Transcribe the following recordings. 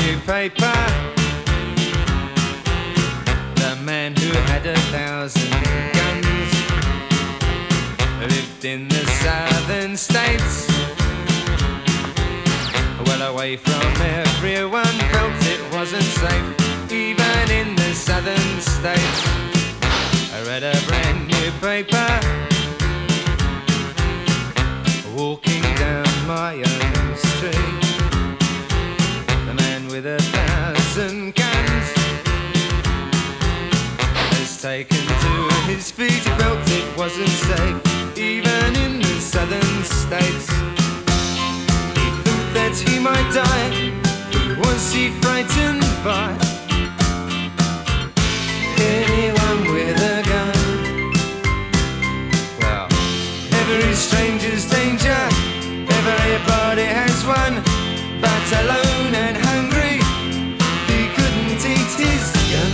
newspaper. The man who had 1,000 guns lived in the southern states, well away from everyone, felt it wasn't safe, even in the southern states. I read a brand new paper, walking down my own street. The man with 1,000 guns has taken to his feet. He felt it wasn't safe, even in the southern states. He thought that he might die. Who was he frightened by? Anyone with a gun. Well, every stranger's danger, everybody has one. But alone and hungry, he couldn't eat his gun.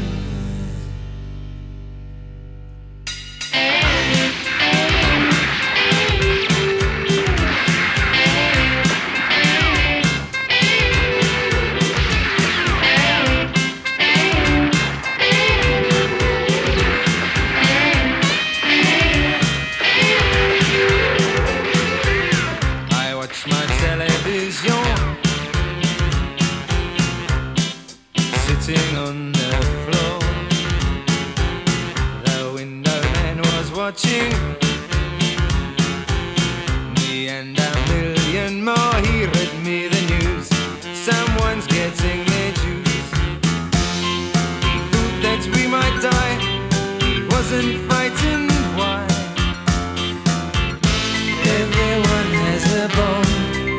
My television, sitting on the floor. The window man was watching me and 1,000,000 more. He read me the news, someone's getting their juice. He thought that we might die, he wasn't frightened. Why? Everyone has a bomb.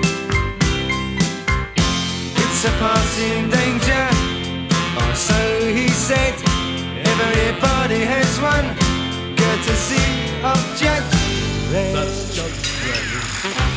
It's a passing danger, or so he said. Everybody has one, courtesy of Judge Red. That's Judge Red.